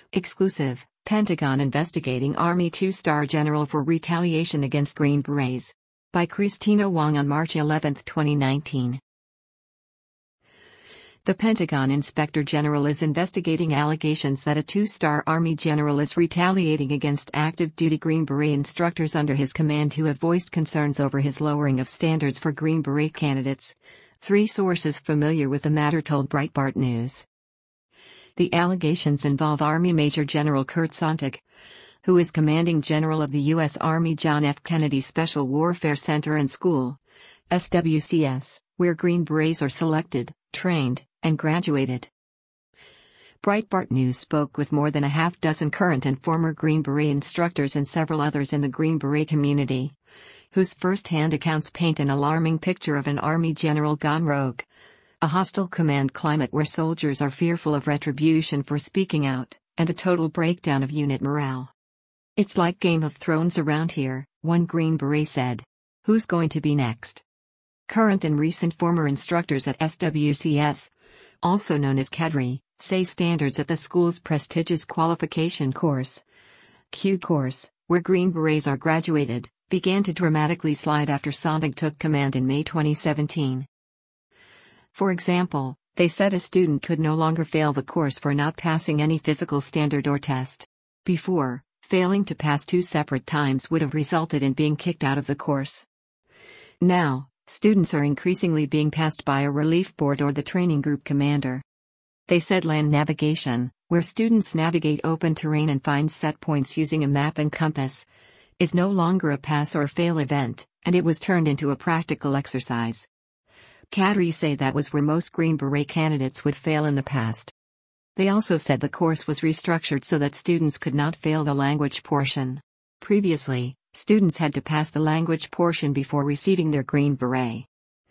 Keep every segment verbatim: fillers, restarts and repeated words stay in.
Exclusive, Pentagon investigating Army two-star general for retaliation against Green Berets. By Christina Wong on March eleventh, twenty nineteen. The Pentagon Inspector General is investigating allegations that a two-star Army general is retaliating against active-duty Green Beret instructors under his command who have voiced concerns over his lowering of standards for Green Beret candidates. Three sources familiar with the matter told Breitbart News. The allegations involve Army Major General Kurt Sonntag, who is commanding general of the U S Army John F. Kennedy Special Warfare Center and School, S W C S, where Green Berets are selected, trained, and graduated. Breitbart News spoke with more than a half dozen current and former Green Beret instructors and several others in the Green Beret community, whose first-hand accounts paint an alarming picture of an Army general gone rogue. A hostile command climate where soldiers are fearful of retribution for speaking out, and a total breakdown of unit morale. "It's like Game of Thrones around here," one Green Beret said. "Who's going to be next?" Current and recent former instructors at S W C S, also known as cadre, say standards at the school's prestigious qualification course, Q course, where Green Berets are graduated, began to dramatically slide after Sonntag took command in May twenty seventeen. For example, they said a student could no longer fail the course for not passing any physical standard or test. Before, failing to pass two separate times would have resulted in being kicked out of the course. Now, students are increasingly being passed by a relief board or the training group commander. They said land navigation, where students navigate open terrain and find set points using a map and compass, is no longer a pass or fail event, and it was turned into a practical exercise. Cadres say that was where most Green Beret candidates would fail in the past. They also said the course was restructured so that students could not fail the language portion. Previously, students had to pass the language portion before receiving their Green Beret.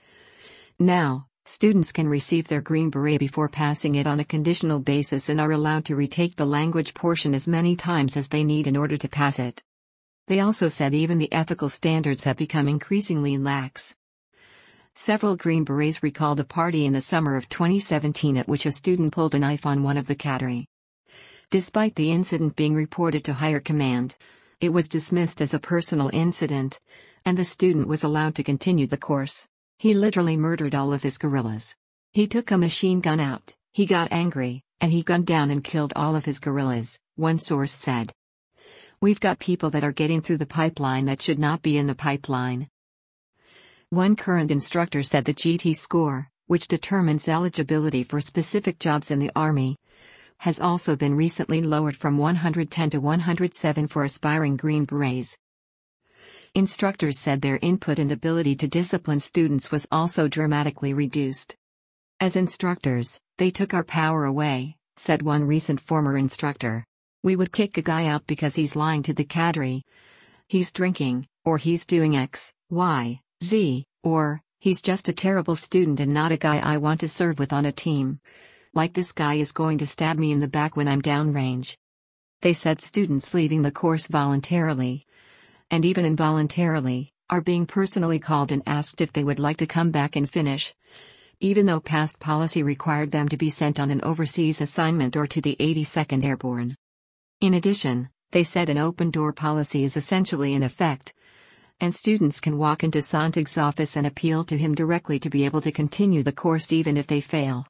Now, students can receive their Green Beret before passing it on a conditional basis and are allowed to retake the language portion as many times as they need in order to pass it. They also said even the ethical standards have become increasingly lax. Several Green Berets recalled a party in the summer of twenty seventeen at which a student pulled a knife on one of the cadre. Despite the incident being reported to higher command, it was dismissed as a personal incident, and the student was allowed to continue the course. "He literally murdered all of his guerrillas. He took a machine gun out, he got angry, and he gunned down and killed all of his guerrillas," one source said. "We've got people that are getting through the pipeline that should not be in the pipeline." One current instructor said the G T score, which determines eligibility for specific jobs in the Army, has also been recently lowered from one hundred ten to one hundred seven for aspiring Green Berets. Instructors said their input and ability to discipline students was also dramatically reduced. "As instructors, they took our power away," said one recent former instructor. "We would kick a guy out because he's lying to the cadre. He's drinking, or he's doing X, Y, Z, or, he's just a terrible student and not a guy I want to serve with on a team. Like this guy is going to stab me in the back when I'm downrange." They said students leaving the course voluntarily, and even involuntarily, are being personally called and asked if they would like to come back and finish, even though past policy required them to be sent on an overseas assignment or to the eighty-second Airborne. In addition, they said an open-door policy is essentially in effect, and students can walk into Sonntag's office and appeal to him directly to be able to continue the course even if they fail.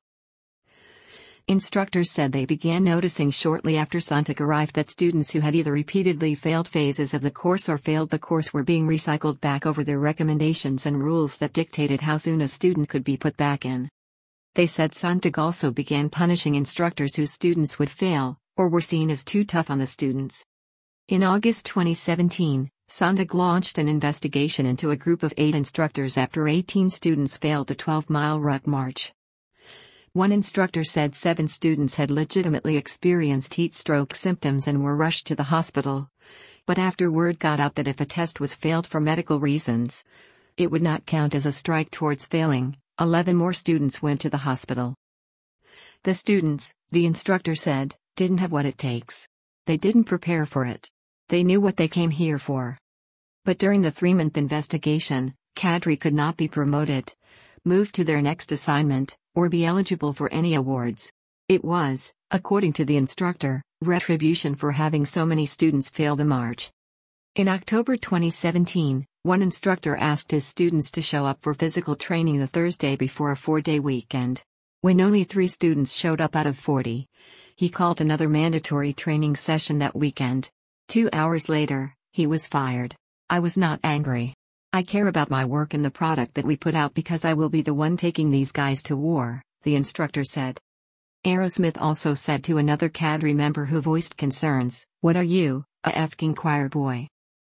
Instructors said they began noticing shortly after Sonntag arrived that students who had either repeatedly failed phases of the course or failed the course were being recycled back over their recommendations and rules that dictated how soon a student could be put back in. They said Sonntag also began punishing instructors whose students would fail, or were seen as too tough on the students. In August twenty seventeen, Sonntag launched an investigation into a group of eight instructors after eighteen students failed a twelve-mile ruck march. One instructor said seven students had legitimately experienced heat stroke symptoms and were rushed to the hospital. But after word got out that if a test was failed for medical reasons, it would not count as a strike towards failing, eleven more students went to the hospital. The students, the instructor said, didn't have what it takes. They didn't prepare for it. They knew what they came here for. But during the three-month investigation, cadre could not be promoted, moved to their next assignment, or be eligible for any awards. It was, according to the instructor, retribution for having so many students fail the march. In October twenty seventeen, one instructor asked his students to show up for physical training the Thursday before a four-day weekend. When only three students showed up out of forty, he called another mandatory training session that weekend. Two hours later, he was fired. I was not angry. I care about my work and the product that we put out because I will be the one taking these guys to war, the instructor said. Aerosmith also said to another cadre member who voiced concerns, "What are you, a effing choir boy?"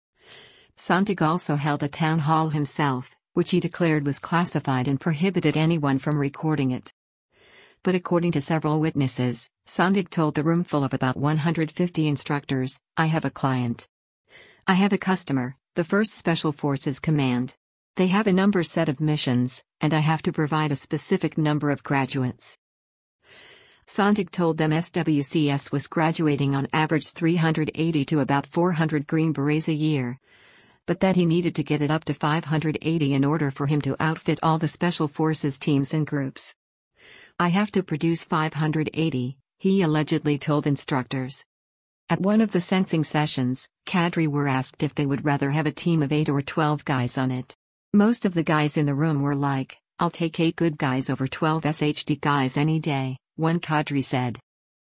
Sonntag also held a town hall himself, which he declared was classified and prohibited anyone from recording it. But according to several witnesses, Sonntag told the room full of about one hundred fifty instructors, "I have a client. I have a customer, the first Special Forces Command. They have a number set of missions, and I have to provide a specific number of graduates." Sonntag told them S W C S was graduating on average three hundred eighty to about four hundred Green Berets a year, but that he needed to get it up to five hundred eighty in order for him to outfit all the Special Forces teams and groups. "I have to produce five hundred eighty, he allegedly told instructors. At one of the sensing sessions, cadre were asked if they would rather have a team of eight or twelve guys on it. Most of the guys in the room were like, "I'll take eight good guys over twelve S H D guys any day," one cadre said.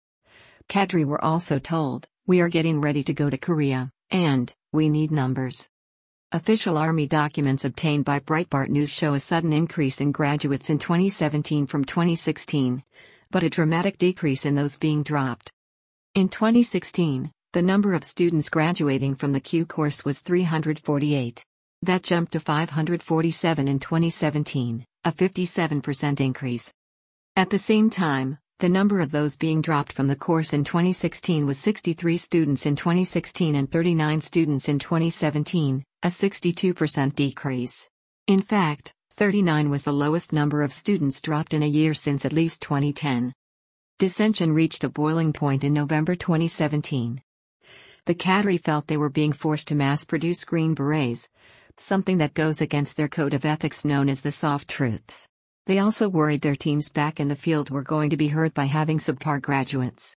Cadre were also told, "We are getting ready to go to Korea, and we need numbers." Official Army documents obtained by Breitbart News show a sudden increase in graduates in twenty seventeen from twenty sixteen, but a dramatic decrease in those being dropped. In twenty sixteen, the number of students graduating from the Q course was three hundred forty-eight. That jumped to five hundred forty-seven in twenty seventeen, a fifty-seven percent increase. At the same time, the number of those being dropped from the course in twenty sixteen was sixty-three students in twenty sixteen and thirty-nine students in twenty seventeen, a sixty-two percent decrease. In fact, thirty-nine was the lowest number of students dropped in a year since at least twenty ten. Dissension reached a boiling point in November twenty seventeen. The cadre felt they were being forced to mass-produce Green Berets, something that goes against their code of ethics known as the soft truths. They also worried their teams back in the field were going to be hurt by having subpar graduates.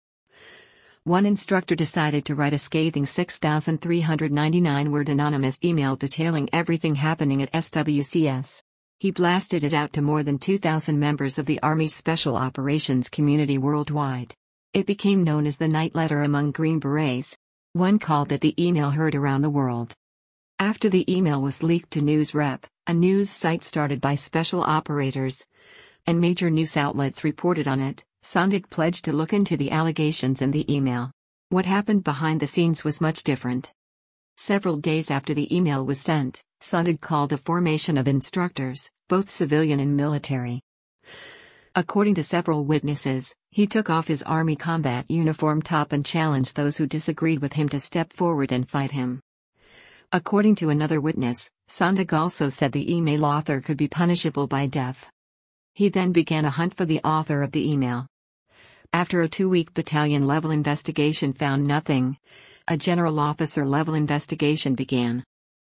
One instructor decided to write a scathing six thousand three hundred ninety-nine word anonymous email detailing everything happening at S W C S. He blasted it out to more than two thousand members of the Army's Special Operations community worldwide. It became known as the Night Letter among Green Berets. One called it the email heard around the world. After the email was leaked to NewsRep, a news site started by special operators, and major news outlets reported on it, Sonntag pledged to look into the allegations in the email. What happened behind the scenes was much different. Several days after the email was sent, Sonntag called a formation of instructors, both civilian and military. According to several witnesses, he took off his Army combat uniform top and challenged those who disagreed with him to step forward and fight him. According to another witness, Sonntag also said the email author could be punishable by death. He then began a hunt for the author of the email. After a two-week battalion-level investigation found nothing, a general officer-level investigation began.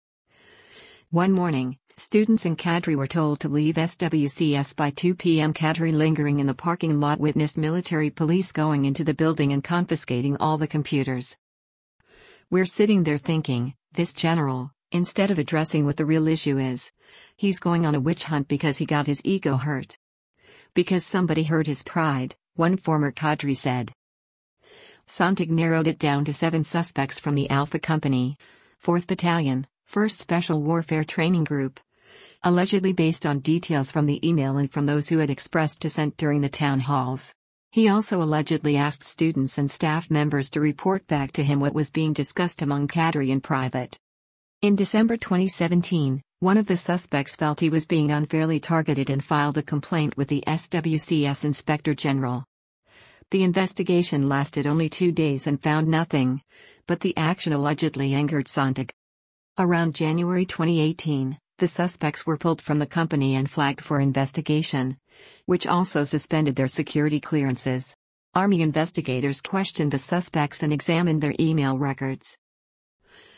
One morning, students and cadre were told to leave S W C S by two p m Cadre lingering in the parking lot witnessed military police going into the building and confiscating all the computers. We're sitting there thinking, this general, instead of addressing what the real issue is, he's going on a witch hunt because he got his ego hurt. Because somebody hurt his pride, one former cadre said. Sonntag narrowed it down to seven suspects from the Alpha Company, fourth Battalion, first Special Warfare Training Group, allegedly based on details from the email and from those who had expressed dissent during the town halls. He also allegedly asked students and staff members to report back to him what was being discussed among cadre in private. In December twenty seventeen, one of the suspects felt he was being unfairly targeted and filed a complaint with the S W C S Inspector General. The investigation lasted only two days and found nothing, but the action allegedly angered Sonntag. Around January twenty eighteen, the suspects were pulled from the company and flagged for investigation, which also suspended their security clearances. Army investigators questioned the suspects and examined their email records.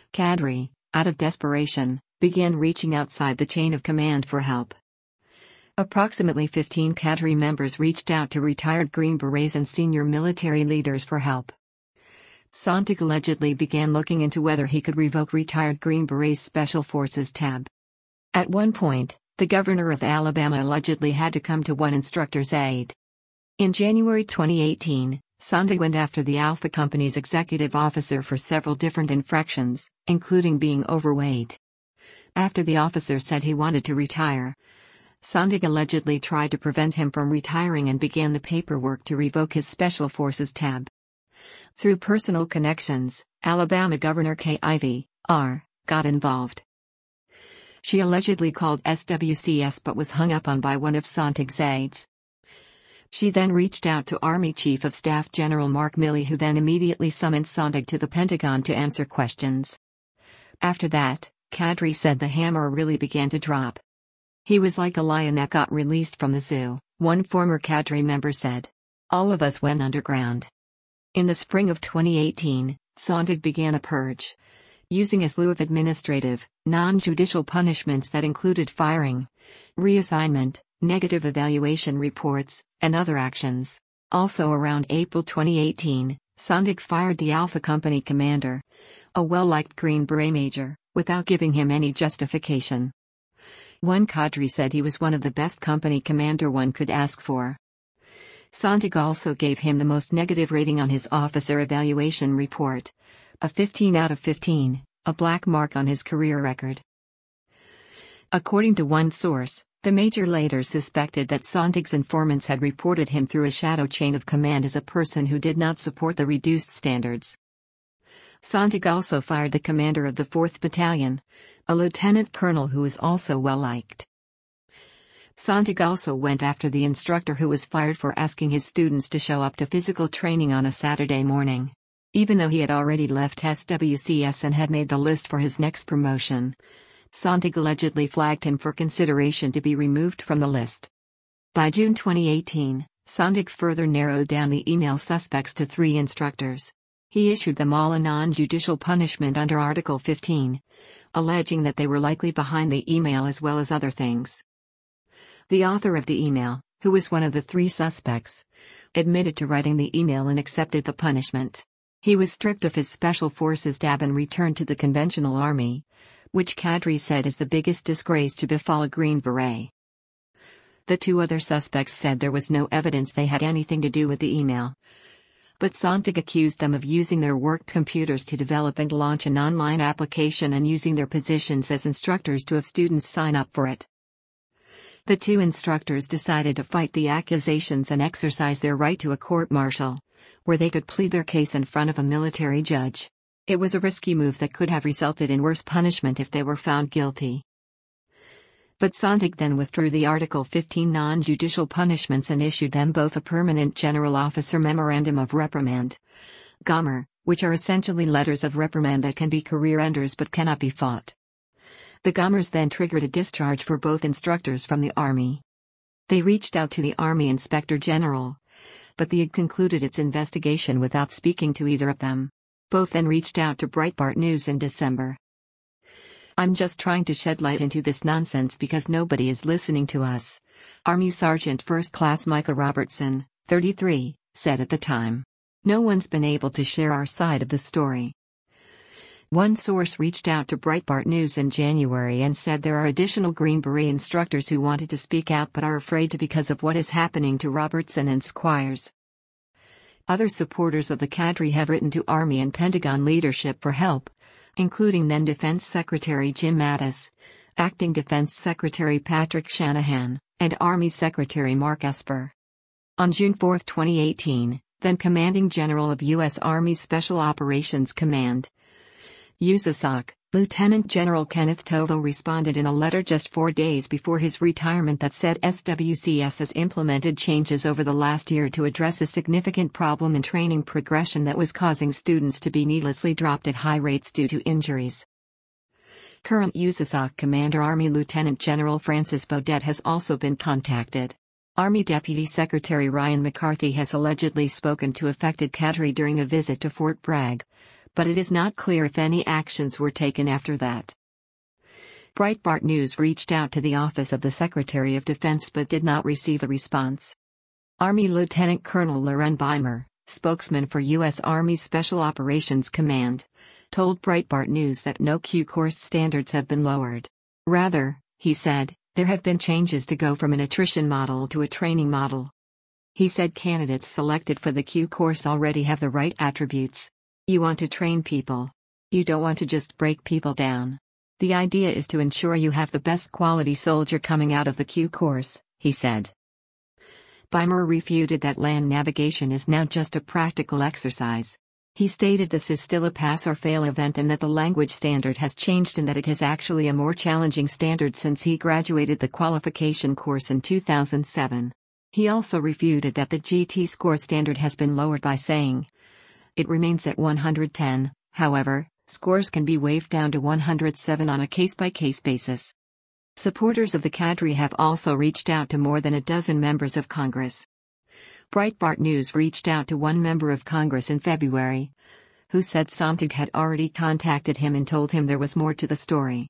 Cadre, out of desperation, began reaching outside the chain of command for help. Approximately fifteen cadre members reached out to retired Green Berets and senior military leaders for help. Sonntag allegedly began looking into whether he could revoke retired Green Berets Special Forces tab. At one point, the governor of Alabama allegedly had to come to one instructor's aid. In January twenty eighteen, Sonntag went after the Alpha Company's executive officer for several different infractions, including being overweight. After the officer said he wanted to retire, Sonntag allegedly tried to prevent him from retiring and began the paperwork to revoke his Special Forces tab. Through personal connections, Alabama Governor Kay Ivey, R., got involved. She allegedly called S W C S but was hung up on by one of Sonntag's aides. She then reached out to Army Chief of Staff General Mark Milley, who then immediately summoned Sonntag to the Pentagon to answer questions. After that, cadre said the hammer really began to drop. He was like a lion that got released from the zoo, one former cadre member said. All of us went underground. In the spring of twenty eighteen, Sonntag began a purge, using a slew of administrative, non-judicial punishments that included firing, reassignment, negative evaluation reports, and other actions. Also around April twenty eighteen, Sonntag fired the Alpha Company commander, a well-liked Green Beret major, without giving him any justification. One cadre said he was one of the best company commander one could ask for. Sonntag also gave him the most negative rating on his officer evaluation report, a fifteen out of fifteen, a black mark on his career record. According to one source, the major later suspected that Sonntag's informants had reported him through a shadow chain of command as a person who did not support the reduced standards. Sonntag also fired the commander of the fourth Battalion, a lieutenant colonel who was also well-liked. Sonntag also went after the instructor who was fired for asking his students to show up to physical training on a Saturday morning. Even though he had already left S W C S and had made the list for his next promotion, Sonntag allegedly flagged him for consideration to be removed from the list. By June twenty eighteen, Sonntag further narrowed down the email suspects to three instructors. He issued them all a non-judicial punishment under Article fifteen, alleging that they were likely behind the email as well as other things. The author of the email, who was one of the three suspects, admitted to writing the email and accepted the punishment. He was stripped of his Special Forces tab and returned to the conventional army, which cadre said is the biggest disgrace to befall a Green Beret. The two other suspects said there was no evidence they had anything to do with the email, but Sonntag accused them of using their work computers to develop and launch an online application and using their positions as instructors to have students sign up for it. The two instructors decided to fight the accusations and exercise their right to a court-martial, where they could plead their case in front of a military judge. It was a risky move that could have resulted in worse punishment if they were found guilty. But Sonntag then withdrew the Article fifteen non-judicial punishments and issued them both a Permanent General Officer Memorandum of Reprimand, G O M R, which are essentially letters of reprimand that can be career-enders but cannot be fought. The G O M Rs then triggered a discharge for both instructors from the Army. They reached out to the Army Inspector General, but the I G concluded its investigation without speaking to either of them. Both then reached out to Breitbart News in December. I'm just trying to shed light into this nonsense because nobody is listening to us, Army Sergeant First Class Micah Robertson, thirty-three, said at the time. No one's been able to share our side of the story. One source reached out to Breitbart News in January and said there are additional Green Beret instructors who wanted to speak out but are afraid to because of what is happening to Robertson and Squires. Other supporters of the cadre have written to Army and Pentagon leadership for help, including then Defense Secretary Jim Mattis, Acting Defense Secretary Patrick Shanahan, and Army Secretary Mark Esper. On June fourth, twenty eighteen, then Commanding General of U S Army Special Operations Command, U S A S O C, Lieutenant General Kenneth Tovo responded in a letter just four days before his retirement that said S W C S has implemented changes over the last year to address a significant problem in training progression that was causing students to be needlessly dropped at high rates due to injuries. Current U S A S O C Commander Army Lieutenant General Francis Baudet has also been contacted. Army Deputy Secretary Ryan McCarthy has allegedly spoken to affected cadre during a visit to Fort Bragg, but it is not clear if any actions were taken after that. Breitbart News reached out to the Office of the Secretary of Defense but did not receive a response. Army Lieutenant Colonel Loren Beimer, spokesman for U S Army Special Operations Command, told Breitbart News that no Q-course standards have been lowered. Rather, he said, there have been changes to go from an attrition model to a training model. He said candidates selected for the Q course already have the right attributes. You want to train people. You don't want to just break people down. The idea is to ensure you have the best quality soldier coming out of the Q course, he said. Beimer refuted that land navigation is now just a practical exercise. He stated this is still a pass-or-fail event and that the language standard has changed and that it is actually a more challenging standard since he graduated the qualification course in two thousand seven. He also refuted that the G T score standard has been lowered by saying, it remains at one hundred ten, however, scores can be waived down to one hundred seven on a case-by-case basis. Supporters of the cadre have also reached out to more than a dozen members of Congress. Breitbart News reached out to one member of Congress in February, who said Sonntag had already contacted him and told him there was more to the story.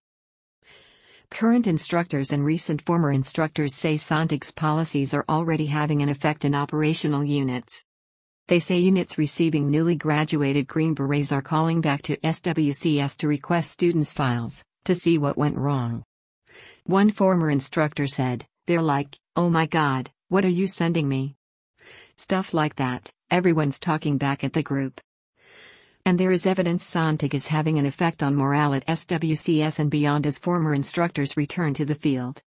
Current instructors and recent former instructors say Sonntag's policies are already having an effect in operational units. They say units receiving newly graduated Green Berets are calling back to S W C S to request students' files, to see what went wrong. One former instructor said, they're like, oh my God, what are you sending me? Stuff like that, everyone's talking back at the group. And there is evidence Sonntag is having an effect on morale at S W C S and beyond as former instructors return to the field.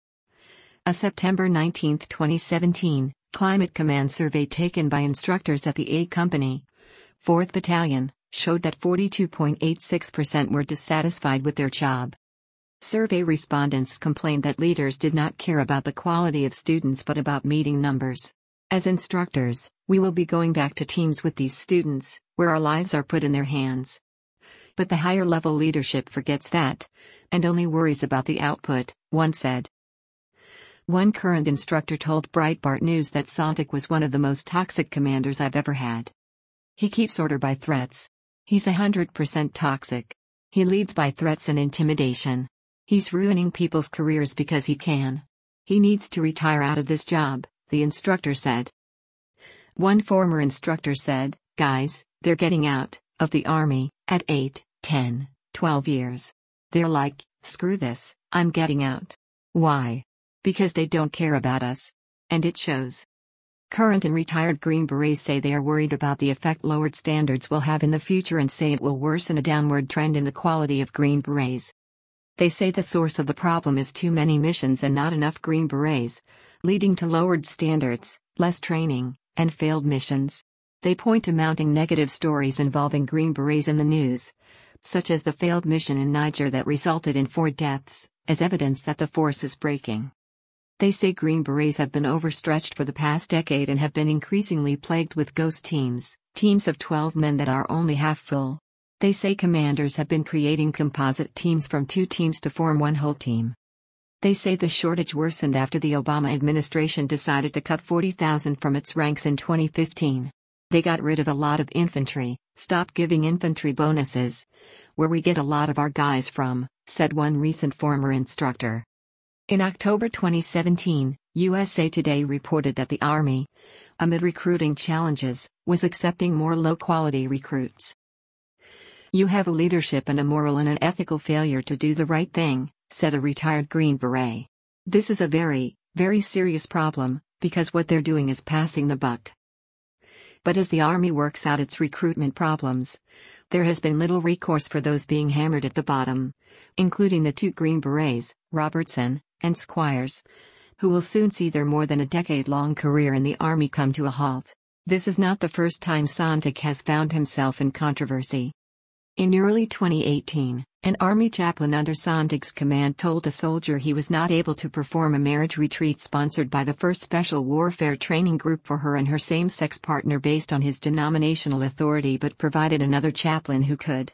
A September nineteenth twenty seventeen, Climate Command survey taken by instructors at the A Company, fourth Battalion, showed that forty-two point eight six percent were dissatisfied with their job. Survey respondents complained that leaders did not care about the quality of students but about meeting numbers. As instructors, we will be going back to teams with these students, where our lives are put in their hands. But the higher-level leadership forgets that, and only worries about the output, one said. One current instructor told Breitbart News that Sonntag was one of the most toxic commanders I've ever had. He keeps order by threats. He's a hundred percent toxic. He leads by threats and intimidation. He's ruining people's careers because he can. He needs to retire out of this job, the instructor said. One former instructor said, guys, they're getting out of the Army at eight, ten, twelve years. They're like, screw this, I'm getting out. Why? Because they don't care about us. And it shows. Current and retired Green Berets say they are worried about the effect lowered standards will have in the future and say it will worsen a downward trend in the quality of Green Berets. They say the source of the problem is too many missions and not enough Green Berets, leading to lowered standards, less training, and failed missions. They point to mounting negative stories involving Green Berets in the news, such as the failed mission in Niger that resulted in four deaths, as evidence that the force is breaking. They say Green Berets have been overstretched for the past decade and have been increasingly plagued with ghost teams, teams of twelve men that are only half full. They say commanders have been creating composite teams from two teams to form one whole team. They say the shortage worsened after the Obama administration decided to cut forty thousand from its ranks in twenty fifteen. They got rid of a lot of infantry, stopped giving infantry bonuses, where we get a lot of our guys from, said one recent former instructor. In October twenty seventeen, U S A Today reported that the Army, amid recruiting challenges, was accepting more low-quality recruits. You have a leadership and a moral and an ethical failure to do the right thing, said a retired Green Beret. This is a very, very serious problem, because what they're doing is passing the buck. But as the Army works out its recruitment problems, there has been little recourse for those being hammered at the bottom, including the two Green Berets, Robertson and Squires, who will soon see their more than a decade-long career in the Army come to a halt. This is not the first time Sonntag has found himself in controversy. In early twenty eighteen, an Army chaplain under Sonntag's command told a soldier he was not able to perform a marriage retreat sponsored by the first Special Warfare Training Group for her and her same-sex partner based on his denominational authority but provided another chaplain who could.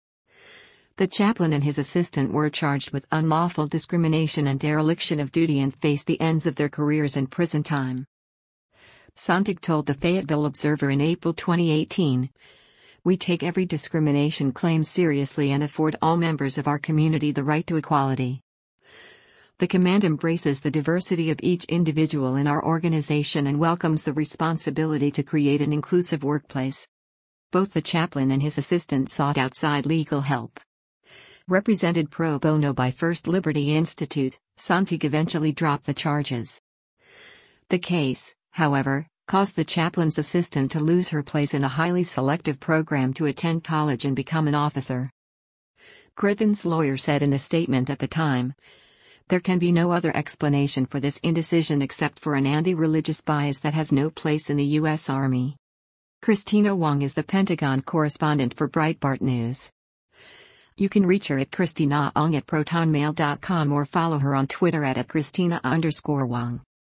The chaplain and his assistant were charged with unlawful discrimination and dereliction of duty and faced the ends of their careers in prison time. Sonntag told the Fayetteville Observer in April twenty eighteen, "We take every discrimination claim seriously and afford all members of our community the right to equality." The command embraces the diversity of each individual in our organization and welcomes the responsibility to create an inclusive workplace. Both the chaplain and his assistant sought outside legal help. Represented pro bono by First Liberty Institute, Sonntag eventually dropped the charges. The case, however, caused the chaplain's assistant to lose her place in a highly selective program to attend college and become an officer. Grithan's lawyer said in a statement at the time, "There can be no other explanation for this indecision except for an anti-religious bias that has no place in the U S Army." Christina Wong is the Pentagon correspondent for Breitbart News. You can reach her at christinaong at protonmail dot com or follow her on Twitter at, at Christina underscore Wong.